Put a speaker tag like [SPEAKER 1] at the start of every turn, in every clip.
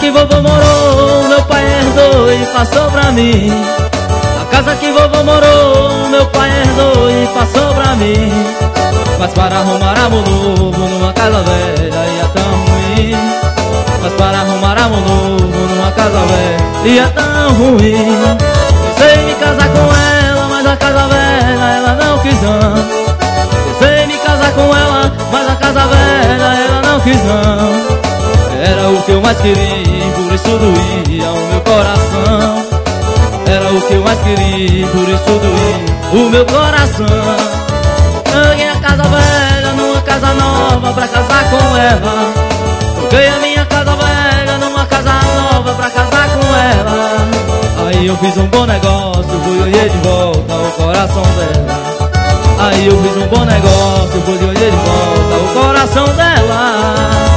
[SPEAKER 1] que vovô morou, meu pai herdou e passou pra mim. A casa que vovô morou, meu pai herdou e passou pra mim. Mas para arrumar amor novo numa casa velha ia tão ruim. Mas para arrumar amor novo numa casa velha ia tão ruim. Pensei em me casar com ela, mas a casa velha ela não quis não. Pensei em me casar com ela, mas a casa velha ela não quis não. Era o que eu mais queria, por isso doía o meu coração. Era o que eu mais queria, por isso doía o meu coração. Ganhei a casa velha numa casa nova pra casar com ela. Troquei a minha casa velha numa casa nova pra casar com ela. Aí eu fiz um bom negócio, fui olhei de volta o coração dela. Aí eu fiz um bom negócio, fui olhei de volta o coração dela.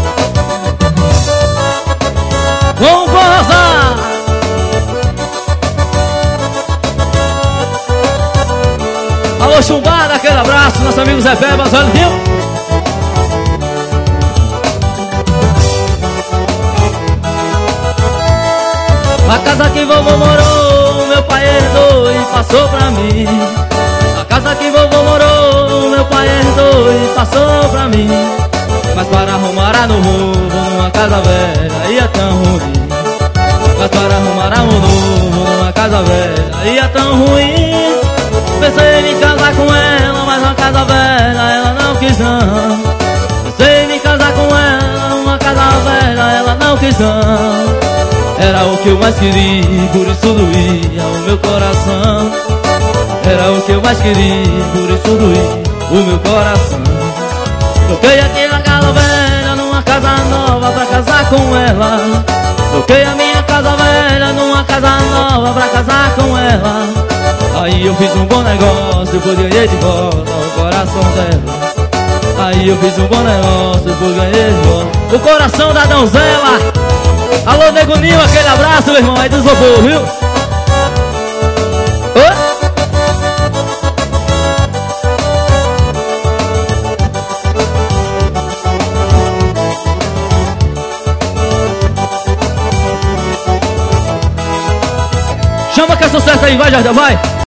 [SPEAKER 1] Vamos gozar! Alô, chumbada, aquele abraço, nosso amigo Zé Pebas, olha, viu? A casa que vovô morou, meu pai herdou e passou pra mim. A casa que vovô morou, meu pai herdou e passou pra mim. Mas para arrumar ano novo numa casa velha ia tão ruim. Mas para arrumar amor novo numa casa velha ia tão ruim. Pensei em me casar com ela, mas na casa velha ela não quis não. Pensei em me casar com ela, numa casa velha ela não quis não. Era o que eu mais queria, por isso doía o meu coração. Era o que eu mais queria, por isso doía o meu coração. Troquei aquela casa velha numa casa nova pra casar com ela. Troquei a minha casa velha numa casa nova pra casar com ela. Aí eu fiz um bom negócio, pois ganhei de volta o coração dela. Aí eu fiz um bom negócio, pois ganhei de volta o coração da donzela. Alô, Nego Ninho, aquele abraço, meu irmão, aí do Isopor, viu? Oi? Chama que é sucesso aí, vai, Jardel, vai!